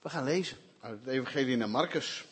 We gaan lezen uit het Evangelie naar Marcus.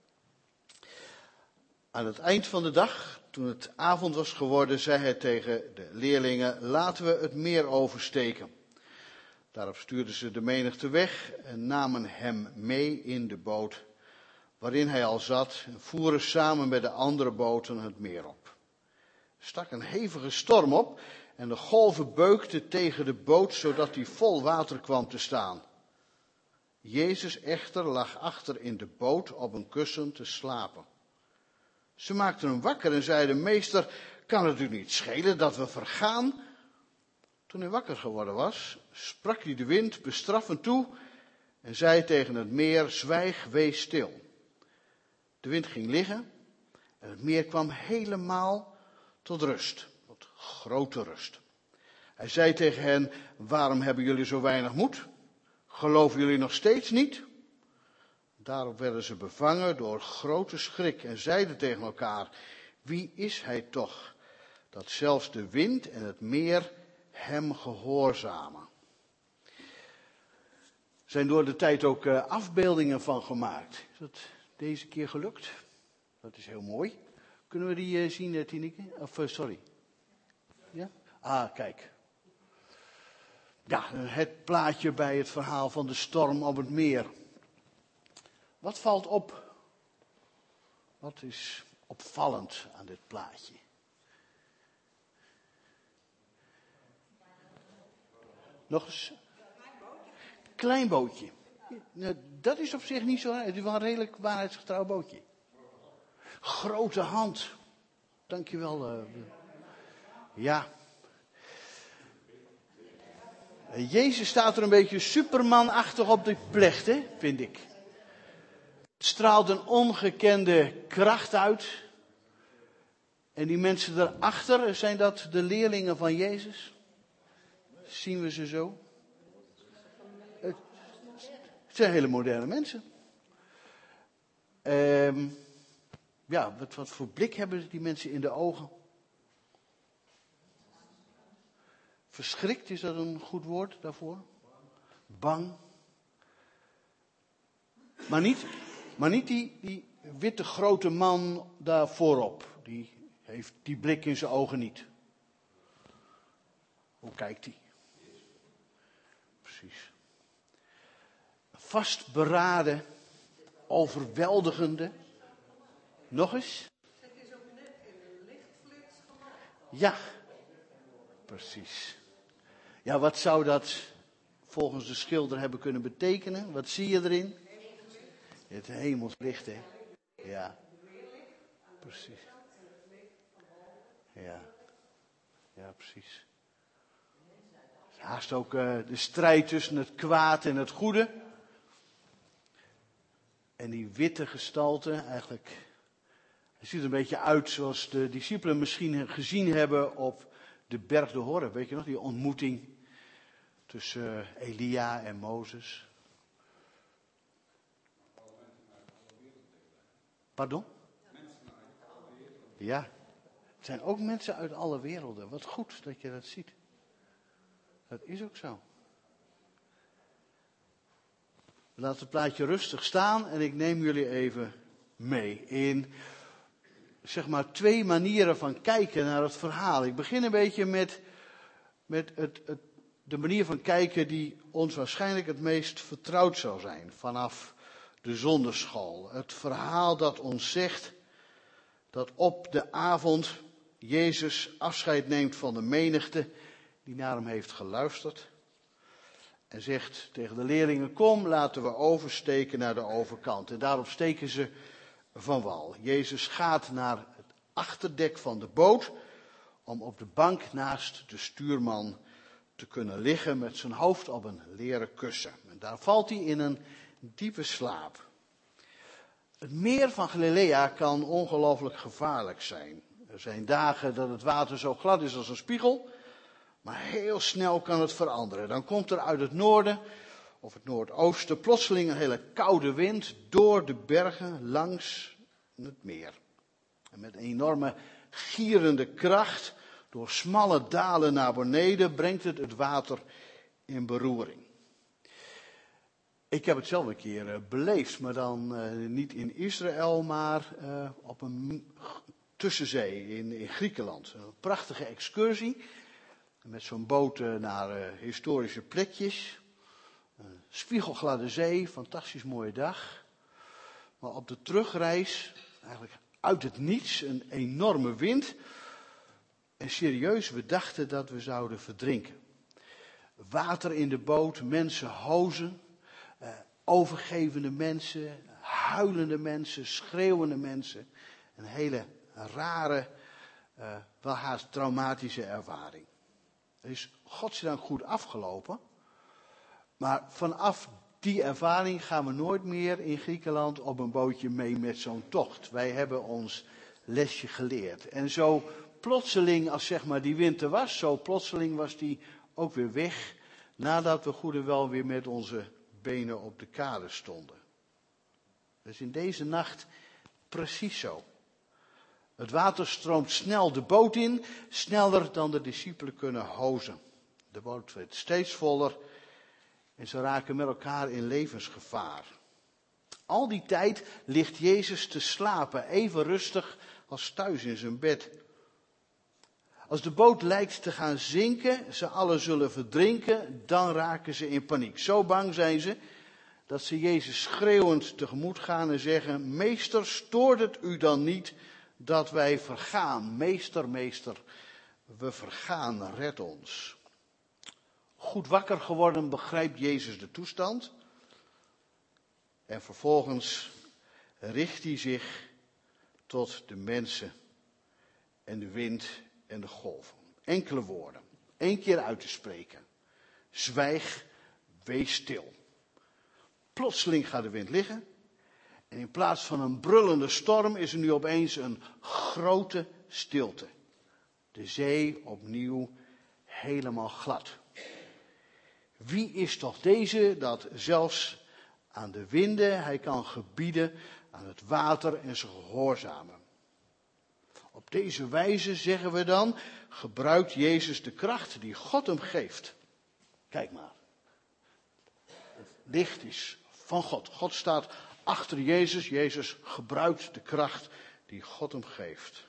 Aan het eind van de dag, toen het avond was geworden, zei hij tegen de leerlingen: laten we het meer oversteken. Daarop stuurden ze de menigte weg en namen hem mee in de boot waarin hij al zat en voeren samen met de andere boten het meer op. Er stak een hevige storm op en de golven beukten tegen de boot zodat die vol water kwam te staan. Jezus echter lag achter in de boot op een kussen te slapen. Ze maakten hem wakker en zeiden: meester, kan het u niet schelen dat we vergaan? Toen hij wakker geworden was, sprak hij de wind bestraffend toe en zei tegen het meer: zwijg, wees stil. De wind ging liggen en het meer kwam helemaal tot rust, tot grote rust. Hij zei tegen hen: waarom hebben jullie zo weinig moed? Geloven jullie nog steeds niet? Daarop werden ze bevangen door grote schrik en zeiden tegen elkaar: wie is hij toch, dat zelfs de wind en het meer hem gehoorzamen? Er zijn door de tijd ook afbeeldingen van gemaakt. Is dat deze keer gelukt? Dat is heel mooi. Kunnen we die zien, Tineke? Sorry. Ja? Ah, kijk. Ja, het plaatje bij het verhaal van de storm op het meer. Wat valt op? Wat is opvallend aan dit plaatje? Nog eens? Klein bootje. Nou, dat is op zich niet zo. Het is wel een redelijk waarheidsgetrouw bootje. Grote hand. Dankjewel. Ja. Jezus staat er een beetje Superman-achtig op de plecht, hè, vind ik. Het straalt een ongekende kracht uit. En die mensen daarachter, zijn dat de leerlingen van Jezus? Zien we ze zo? Het zijn hele moderne mensen. Ja, wat voor blik hebben die mensen in de ogen? Verschrikt, is dat een goed woord daarvoor? Bang. Maar niet die witte grote man daar voorop. Die heeft die blik in zijn ogen niet. Hoe kijkt hij? Precies. Vastberaden, overweldigende. Nog eens? Het is ook net in een lichtflits gemaakt. Ja, precies. Ja, wat zou dat volgens de schilder hebben kunnen betekenen? Wat zie je erin? Het hemelslicht, hè? Ja, precies. Ja, precies. Haast ook de strijd tussen het kwaad en het goede. En die witte gestalte, eigenlijk, het ziet er een beetje uit zoals de discipelen misschien gezien hebben op de berg de Horeb. Weet je nog, die ontmoeting tussen Elia en Mozes. Pardon? Ja, het zijn ook mensen uit alle werelden. Wat goed dat je dat ziet. Dat is ook zo. Laat het plaatje rustig staan en ik neem jullie even mee in, zeg maar, 2 manieren van kijken naar het verhaal. Ik begin een beetje met de manier van kijken die ons waarschijnlijk het meest vertrouwd zou zijn vanaf de zonderschool. Het verhaal dat ons zegt dat op de avond Jezus afscheid neemt van de menigte die naar hem heeft geluisterd. En zegt tegen de leerlingen: kom, laten we oversteken naar de overkant. En daarop steken ze van wal. Jezus gaat naar het achterdek van de boot om op de bank naast de stuurman te kunnen liggen met zijn hoofd op een leren kussen. En daar valt hij in een diepe slaap. Het meer van Galilea kan ongelooflijk gevaarlijk zijn. Er zijn dagen dat het water zo glad is als een spiegel, maar heel snel kan het veranderen. Dan komt er uit het noorden of het noordoosten plotseling een hele koude wind door de bergen langs het meer. En met een enorme gierende kracht door smalle dalen naar beneden brengt het water in beroering. Ik heb het zelf een keer beleefd, maar dan niet in Israël, maar op een tussenzee in Griekenland. Een prachtige excursie, met zo'n boot naar historische plekjes. Een spiegelgladde zee, fantastisch mooie dag. Maar op de terugreis, eigenlijk uit het niets, een enorme wind. En serieus, we dachten dat we zouden verdrinken. Water in de boot, mensen hozen, overgevende mensen, huilende mensen, schreeuwende mensen. Een hele rare, wel haast traumatische ervaring. Het is godzijdank goed afgelopen. Maar vanaf die ervaring gaan we nooit meer in Griekenland op een bootje mee met zo'n tocht. Wij hebben ons lesje geleerd. En zo plotseling, als zeg maar die winter was, zo plotseling was die ook weer weg. Nadat we goed en wel weer met onze benen op de kade stonden. Dus in deze nacht precies zo. Het water stroomt snel de boot in, sneller dan de discipelen kunnen hozen. De boot werd steeds voller en ze raken met elkaar in levensgevaar. Al die tijd ligt Jezus te slapen, even rustig als thuis in zijn bed. Als de boot lijkt te gaan zinken, ze allen zullen verdrinken, dan raken ze in paniek. Zo bang zijn ze dat ze Jezus schreeuwend tegemoet gaan en zeggen: Meester, stoort het u dan niet dat wij vergaan? Meester, meester, we vergaan, red ons. Goed wakker geworden begrijpt Jezus de toestand. En vervolgens richt hij zich tot de mensen en de wind en de golven. Enkele woorden, 1 keer uit te spreken. Zwijg, wees stil. Plotseling gaat de wind liggen. En in plaats van een brullende storm is er nu opeens een grote stilte. De zee opnieuw helemaal glad. Wie is toch deze dat zelfs aan de winden hij kan gebieden, aan het water en ze gehoorzamen? Op deze wijze, zeggen we dan, gebruikt Jezus de kracht die God hem geeft. Kijk maar. Het licht is van God. God staat achter Jezus. Jezus gebruikt de kracht die God hem geeft.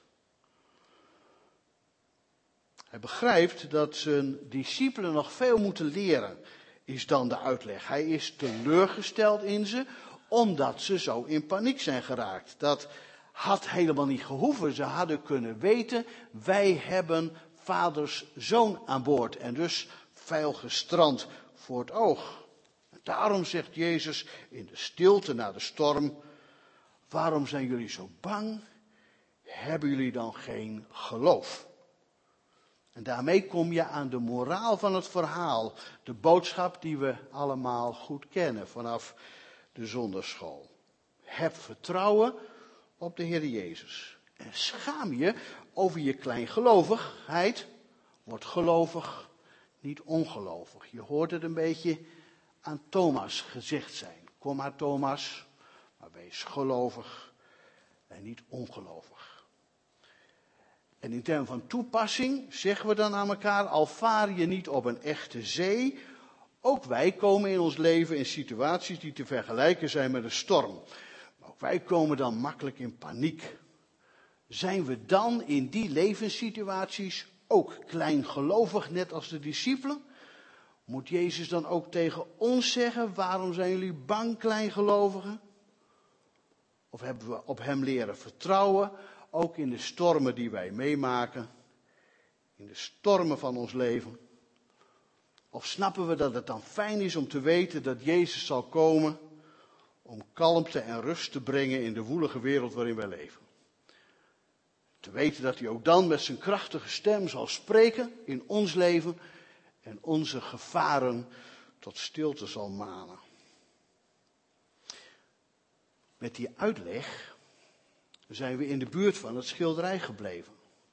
Hij begrijpt dat zijn discipelen nog veel moeten leren, is dan de uitleg. Hij is teleurgesteld in ze, omdat ze zo in paniek zijn geraakt. Dat had helemaal niet gehoeven. Ze hadden kunnen weten, wij hebben vaders zoon aan boord. En dus veil gestrand voor het oog. En daarom zegt Jezus in de stilte na de storm: waarom zijn jullie zo bang? Hebben jullie dan geen geloof? En daarmee kom je aan de moraal van het verhaal. De boodschap die we allemaal goed kennen vanaf de zondagschool. Heb vertrouwen op de Heer Jezus. En schaam je over je kleingelovigheid. Word gelovig, niet ongelovig. Je hoort het een beetje aan Thomas gezegd zijn. Kom maar Thomas, maar wees gelovig en niet ongelovig. En in termen van toepassing zeggen we dan aan elkaar: al vaar je niet op een echte zee, ook wij komen in ons leven in situaties die te vergelijken zijn met een storm. Maar ook wij komen dan makkelijk in paniek. Zijn we dan in die levenssituaties ook kleingelovig, net als de discipelen? Moet Jezus dan ook tegen ons zeggen: waarom zijn jullie bang, kleingelovigen? Of hebben we op hem leren vertrouwen, ook in de stormen die wij meemaken, in de stormen van ons leven? Of snappen we dat het dan fijn is om te weten dat Jezus zal komen om kalmte en rust te brengen in de woelige wereld waarin wij leven? Te weten dat hij ook dan met zijn krachtige stem zal spreken in ons leven en onze gevaren tot stilte zal manen. Met die uitleg zijn we in de buurt van het schilderij gebleven.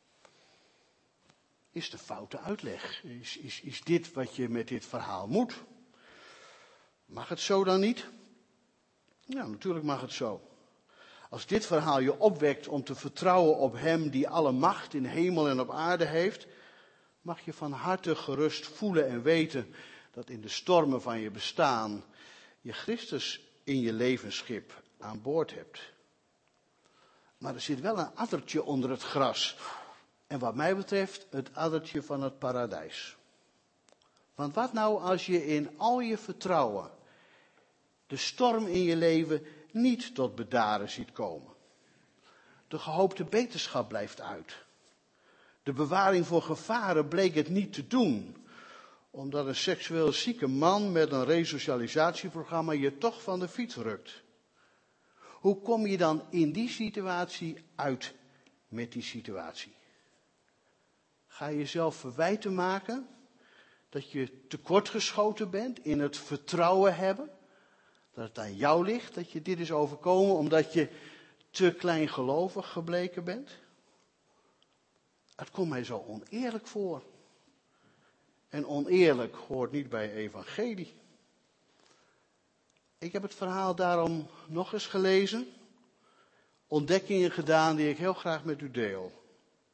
Is de foute uitleg? Is dit wat je met dit verhaal moet? Mag het zo dan niet? Ja, natuurlijk mag het zo. Als dit verhaal je opwekt om te vertrouwen op hem die alle macht in hemel en op aarde heeft, mag je van harte gerust voelen en weten dat in de stormen van je bestaan je Christus in je levensschip aan boord hebt. Maar er zit wel een addertje onder het gras. En wat mij betreft het addertje van het paradijs. Want wat nou als je in al je vertrouwen de storm in je leven niet tot bedaren ziet komen? De gehoopte beterschap blijft uit. De bewaring voor gevaren bleek het niet te doen, omdat een seksueel zieke man met een resocialisatieprogramma je toch van de fiets rukt. Hoe kom je dan in die situatie uit met die situatie? Ga je jezelf verwijten maken dat je tekortgeschoten bent in het vertrouwen hebben? Dat het aan jou ligt dat je dit is overkomen omdat je te kleingelovig gebleken bent? Het komt mij zo oneerlijk voor. En oneerlijk hoort niet bij evangelie. Ik heb het verhaal daarom nog eens gelezen. Ontdekkingen gedaan die ik heel graag met u deel.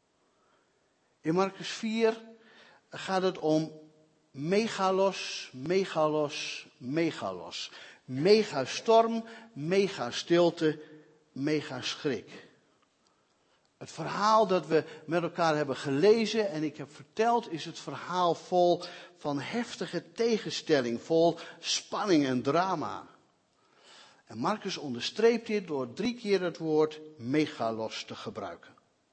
In Marcus 4 gaat het om megalos, megalos, megalos. Megastorm, megastilte, megaschrik. Het verhaal dat we met elkaar hebben gelezen en ik heb verteld is het verhaal vol van heftige tegenstelling, vol spanning en drama. En Marcus onderstreept dit door 3 keer het woord megalos te gebruiken.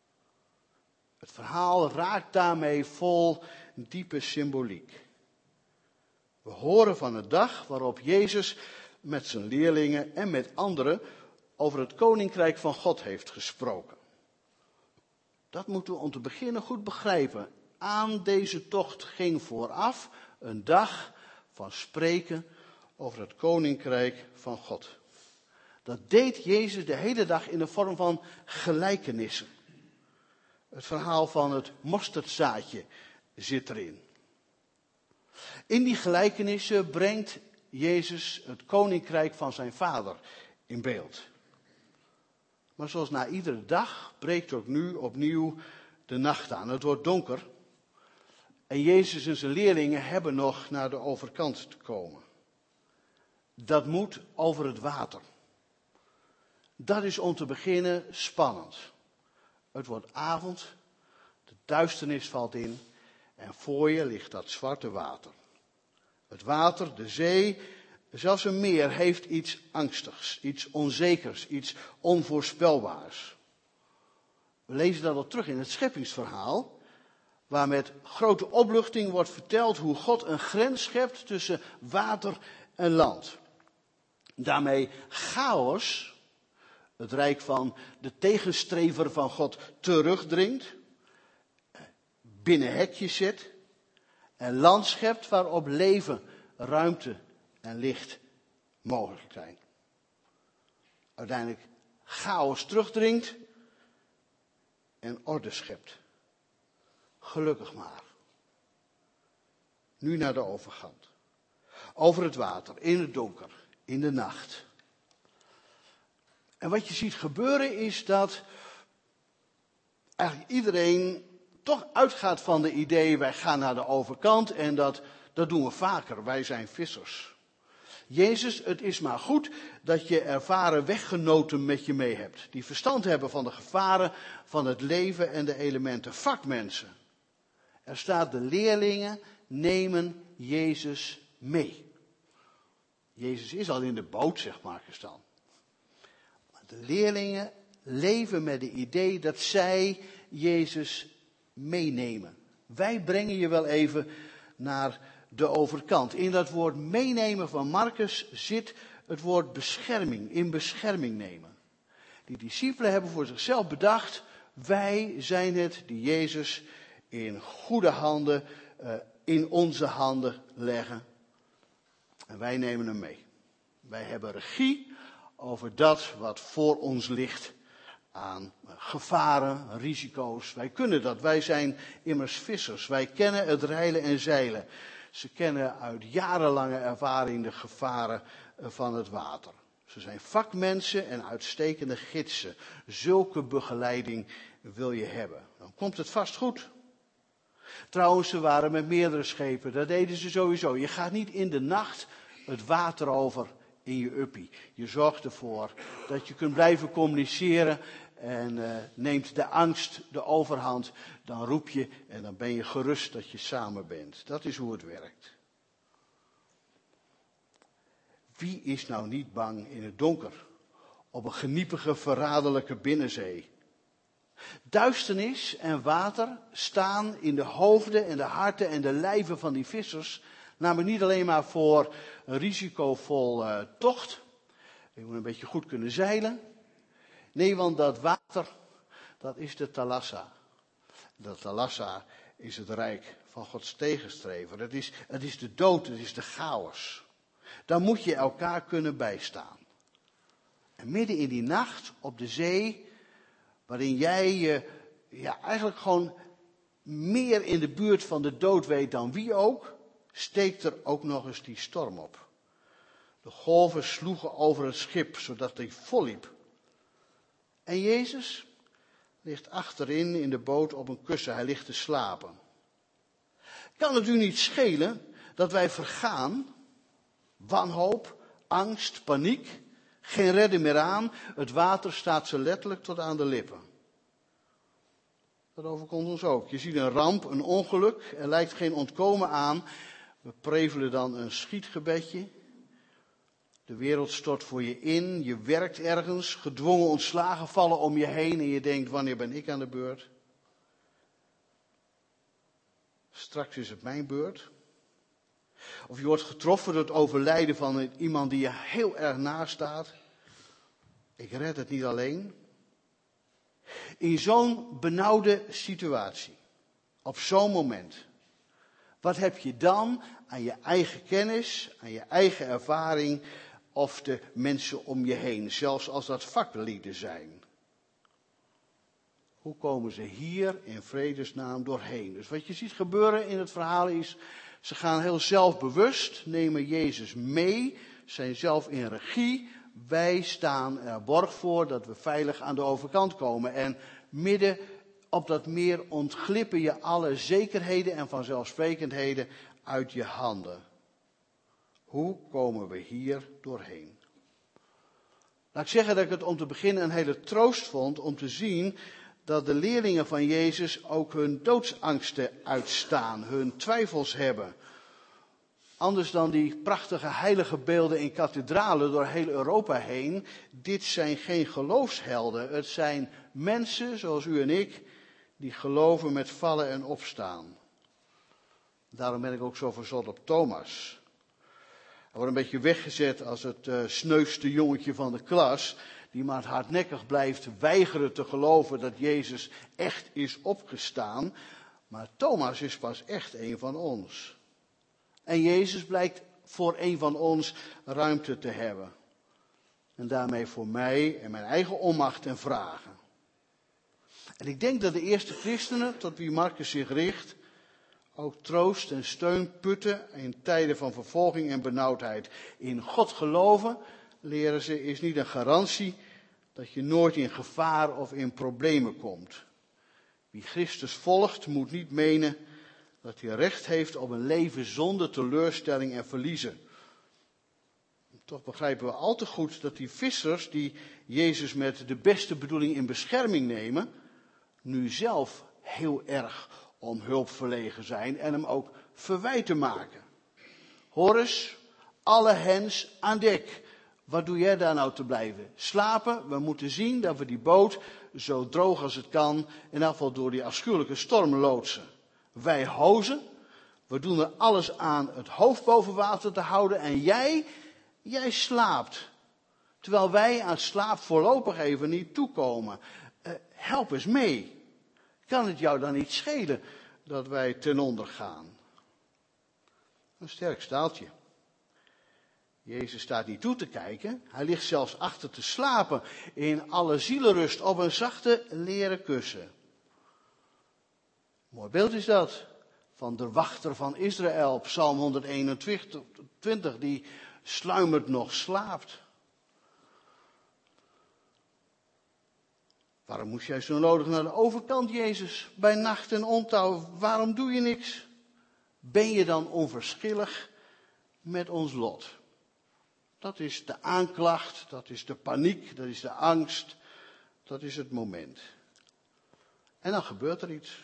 Het verhaal raakt daarmee vol diepe symboliek. We horen van de dag waarop Jezus met zijn leerlingen en met anderen over het koninkrijk van God heeft gesproken. Dat moeten we om te beginnen goed begrijpen. Aan deze tocht ging vooraf een dag van spreken over het koninkrijk van God. Dat deed Jezus de hele dag in de vorm van gelijkenissen. Het verhaal van het mosterdzaadje zit erin. In die gelijkenissen brengt Jezus het koninkrijk van zijn Vader in beeld. Maar zoals na iedere dag breekt ook nu opnieuw de nacht aan. Het wordt donker. En Jezus en zijn leerlingen hebben nog naar de overkant te komen. Dat moet over het water. Dat is om te beginnen spannend. Het wordt avond, de duisternis valt in en voor je ligt dat zwarte water. Het water, de zee, zelfs een meer heeft iets angstigs, iets onzekers, iets onvoorspelbaars. We lezen dat al terug in het scheppingsverhaal, waar met grote opluchting wordt verteld hoe God een grens schept tussen water en land. Daarmee chaos, het rijk van de tegenstrever van God, terugdringt, binnen hekjes zet en land schept waarop leven, ruimte en licht mogelijk zijn. Uiteindelijk chaos terugdringt en orde schept. Gelukkig maar. Nu naar de overkant. Over het water, in het donker, in de nacht. En wat je ziet gebeuren is dat eigenlijk iedereen toch uitgaat van de idee, wij gaan naar de overkant en dat doen we vaker, wij zijn vissers. Jezus, het is maar goed dat je ervaren weggenoten met je mee hebt. Die verstand hebben van de gevaren van het leven en de elementen. Vakmensen. Er staat de leerlingen nemen Jezus mee. Jezus is al in de boot, zegt Marcus dan. Maar de leerlingen leven met het idee dat zij Jezus meenemen. Wij brengen je wel even naar de overkant. In dat woord meenemen van Marcus zit het woord bescherming, in bescherming nemen. Die discipelen hebben voor zichzelf bedacht, wij zijn het die Jezus in goede handen, in onze handen leggen. En wij nemen hem mee. Wij hebben regie over dat wat voor ons ligt aan gevaren, risico's. Wij kunnen dat. Wij zijn immers vissers. Wij kennen het reilen en zeilen. Ze kennen uit jarenlange ervaring de gevaren van het water. Ze zijn vakmensen en uitstekende gidsen. Zulke begeleiding wil je hebben. Dan komt het vast goed. Trouwens, ze waren met meerdere schepen. Dat deden ze sowieso. Je gaat niet in de nacht het water over in je uppie. Je zorgt ervoor dat je kunt blijven communiceren en neemt de angst de overhand. Dan roep je en dan ben je gerust dat je samen bent. Dat is hoe het werkt. Wie is nou niet bang in het donker? Op een geniepige, verraderlijke binnenzee. Duisternis en water staan in de hoofden en de harten en de lijven van die vissers. Namelijk niet alleen maar voor een risicovol tocht. Je moet een beetje goed kunnen zeilen. Nee, want dat water, dat is de thalassa. De thalassa is het rijk van Gods tegenstrever. Het is de dood, het is de chaos. Daar moet je elkaar kunnen bijstaan. En midden in die nacht op de zee, waarin jij je eigenlijk gewoon meer in de buurt van de dood weet dan wie ook, steekt er ook nog eens die storm op. De golven sloegen over het schip, zodat hij volliep. En Jezus ligt achterin in de boot op een kussen, hij ligt te slapen. Kan het u niet schelen dat wij vergaan? Wanhoop, angst, paniek, geen redden meer aan. Het water staat ze letterlijk tot aan de lippen. Dat overkomt ons ook. Je ziet een ramp, een ongeluk, er lijkt geen ontkomen aan. We prevelen dan een schietgebedje. De wereld stort voor je in, je werkt ergens, gedwongen ontslagen vallen om je heen en je denkt, wanneer ben ik aan de beurt? Straks is het mijn beurt. Of je wordt getroffen door het overlijden van iemand die je heel erg naast staat. Ik red het niet alleen. In zo'n benauwde situatie, op zo'n moment, wat heb je dan aan je eigen kennis, aan je eigen ervaring of de mensen om je heen, zelfs als dat vaklieden zijn? Hoe komen ze hier in vredesnaam doorheen? Dus wat je ziet gebeuren in het verhaal is, ze gaan heel zelfbewust, nemen Jezus mee, zijn zelf in regie. Wij staan er borg voor dat we veilig aan de overkant komen. En midden op dat meer ontglippen je alle zekerheden en vanzelfsprekendheden uit je handen. Hoe komen we hier doorheen? Laat ik zeggen dat ik het om te beginnen een hele troost vond om te zien dat de leerlingen van Jezus ook hun doodsangsten uitstaan, hun twijfels hebben. Anders dan die prachtige heilige beelden in kathedralen door heel Europa heen. Dit zijn geen geloofshelden. Het zijn mensen zoals u en ik die geloven met vallen en opstaan. Daarom ben ik ook zo verzot op Thomas. Hij wordt een beetje weggezet als het sneuwste jongetje van de klas, die maar hardnekkig blijft weigeren te geloven dat Jezus echt is opgestaan. Maar Thomas is pas echt een van ons. En Jezus blijkt voor een van ons ruimte te hebben. En daarmee voor mij en mijn eigen onmacht en vragen. En ik denk dat de eerste christenen, tot wie Marcus zich richt, ook troost en steun putten in tijden van vervolging en benauwdheid. In God geloven, leren ze, is niet een garantie dat je nooit in gevaar of in problemen komt. Wie Christus volgt, moet niet menen dat hij recht heeft op een leven zonder teleurstelling en verliezen. Toch begrijpen we al te goed dat die vissers die Jezus met de beste bedoeling in bescherming nemen, nu zelf heel erg om hulp verlegen zijn en hem ook verwijten maken. Hoor eens, alle hens aan dek. Wat doe jij daar nou te blijven? Slapen? We moeten zien dat we die boot zo droog als het kan, in elk geval door die afschuwelijke storm loodsen. Wij hozen, we doen er alles aan het hoofd boven water te houden en jij slaapt. Terwijl wij aan slaap voorlopig even niet toekomen. Help eens mee. Kan het jou dan niet schelen dat wij ten onder gaan? Een sterk staaltje. Jezus staat niet toe te kijken. Hij ligt zelfs achter te slapen in alle zielenrust op een zachte leren kussen. Mooi beeld is dat. Van de wachter van Israël, Psalm 121, die sluimert nog slaapt. Waarom moest jij zo nodig naar de overkant, Jezus, bij nacht en ontouw? Waarom doe je niks? Ben je dan onverschillig met ons lot? Dat is de aanklacht, dat is de paniek, dat is de angst, dat is het moment. En dan gebeurt er iets.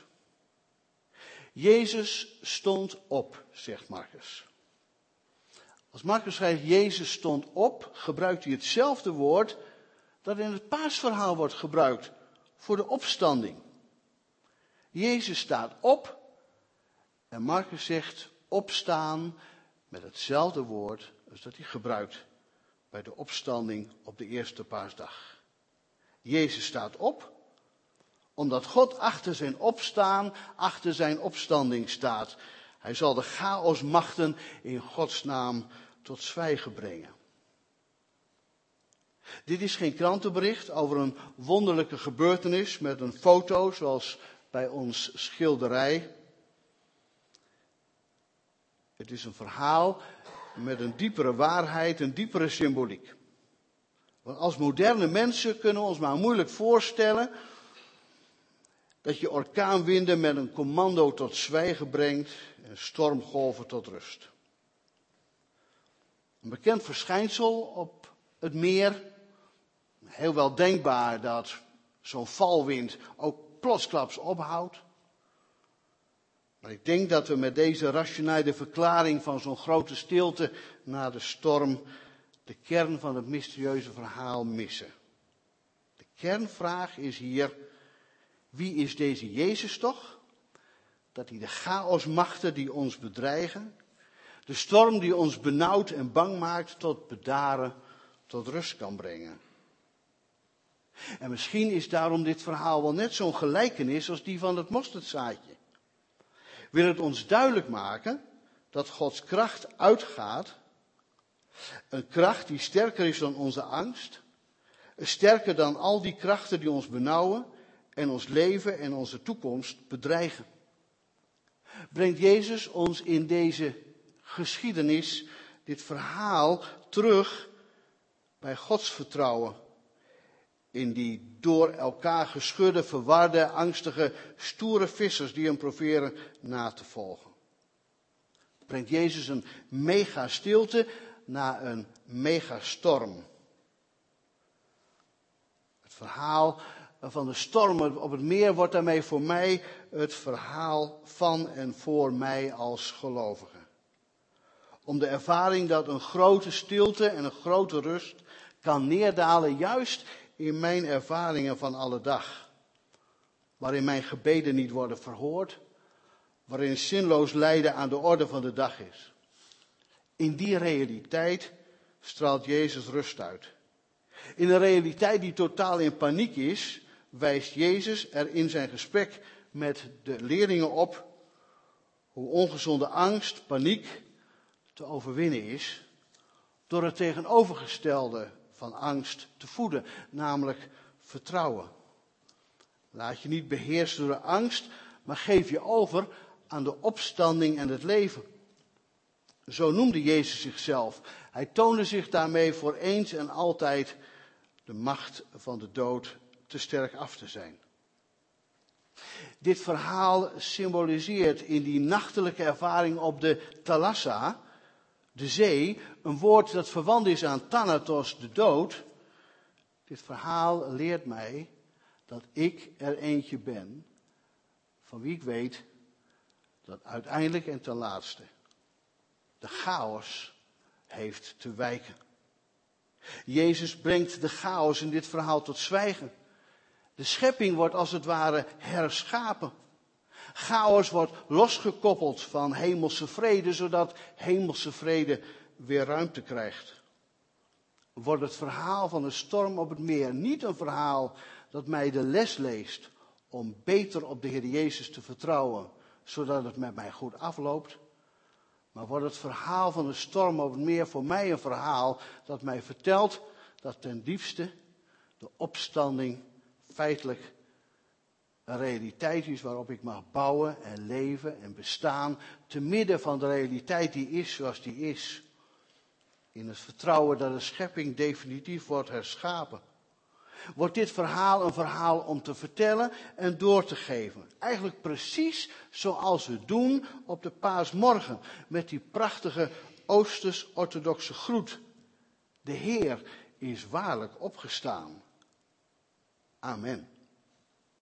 Jezus stond op, zegt Marcus. Als Marcus schrijft Jezus stond op, gebruikt hij hetzelfde woord dat in het paasverhaal wordt gebruikt voor de opstanding. Jezus staat op en Marcus zegt opstaan met hetzelfde woord als dat hij gebruikt bij de opstanding op de eerste paasdag. Jezus staat op omdat God achter zijn opstaan, achter zijn opstanding staat. Hij zal de chaosmachten in Gods naam tot zwijgen brengen. Dit is geen krantenbericht over een wonderlijke gebeurtenis met een foto zoals bij ons schilderij. Het is een verhaal met een diepere waarheid, een diepere symboliek. Want als moderne mensen kunnen we ons maar moeilijk voorstellen dat je orkaanwinden met een commando tot zwijgen brengt en stormgolven tot rust. Een bekend verschijnsel op het meer. Heel wel denkbaar dat zo'n valwind ook plotsklaps ophoudt. Maar ik denk dat we met deze rationele verklaring van zo'n grote stilte na de storm de kern van het mysterieuze verhaal missen. De kernvraag is hier: wie is deze Jezus toch? Dat hij de chaosmachten die ons bedreigen, de storm die ons benauwd en bang maakt, tot bedaren, tot rust kan brengen. En misschien is daarom dit verhaal wel net zo'n gelijkenis als die van het mosterdzaadje. Wil het ons duidelijk maken dat Gods kracht uitgaat, een kracht die sterker is dan onze angst, sterker dan al die krachten die ons benauwen en ons leven en onze toekomst bedreigen. Brengt Jezus ons in deze geschiedenis, dit verhaal, terug bij Gods vertrouwen. In die door elkaar geschudde, verwarde, angstige, stoere vissers die hem proberen na te volgen. Brengt Jezus een mega stilte na een mega storm. Het verhaal van de storm op het meer wordt daarmee voor mij het verhaal van en voor mij als gelovige. Om de ervaring dat een grote stilte en een grote rust kan neerdalen juist in mijn ervaringen van alle dag. Waarin mijn gebeden niet worden verhoord. Waarin zinloos lijden aan de orde van de dag is. In die realiteit straalt Jezus rust uit. In een realiteit die totaal in paniek is, wijst Jezus er in zijn gesprek met de leerlingen op hoe ongezonde angst, paniek te overwinnen is door het tegenovergestelde van angst te voeden, namelijk vertrouwen. Laat je niet beheersen door de angst, maar geef je over aan de opstanding en het leven. Zo noemde Jezus zichzelf. Hij toonde zich daarmee voor eens en altijd de macht van de dood te sterk af te zijn. Dit verhaal symboliseert in die nachtelijke ervaring op de Thalassa, de zee, een woord dat verwant is aan Thanatos, de dood. Dit verhaal leert mij dat ik er eentje ben, van wie ik weet dat uiteindelijk en ten laatste de chaos heeft te wijken. Jezus brengt de chaos in dit verhaal tot zwijgen. De schepping wordt als het ware herschapen. Chaos wordt losgekoppeld van hemelse vrede, zodat hemelse vrede weer ruimte krijgt. Wordt het verhaal van de storm op het meer niet een verhaal dat mij de les leest om beter op de Heer Jezus te vertrouwen, zodat het met mij goed afloopt. Maar wordt het verhaal van de storm op het meer voor mij een verhaal dat mij vertelt dat ten diepste de opstanding feitelijk een realiteit is waarop ik mag bouwen en leven en bestaan, te midden van de realiteit die is zoals die is. In het vertrouwen dat de schepping definitief wordt herschapen. Wordt dit verhaal een verhaal om te vertellen en door te geven. Eigenlijk precies zoals we doen op de paasmorgen. Met die prachtige Oosters-orthodoxe groet. De Heer is waarlijk opgestaan. Amen.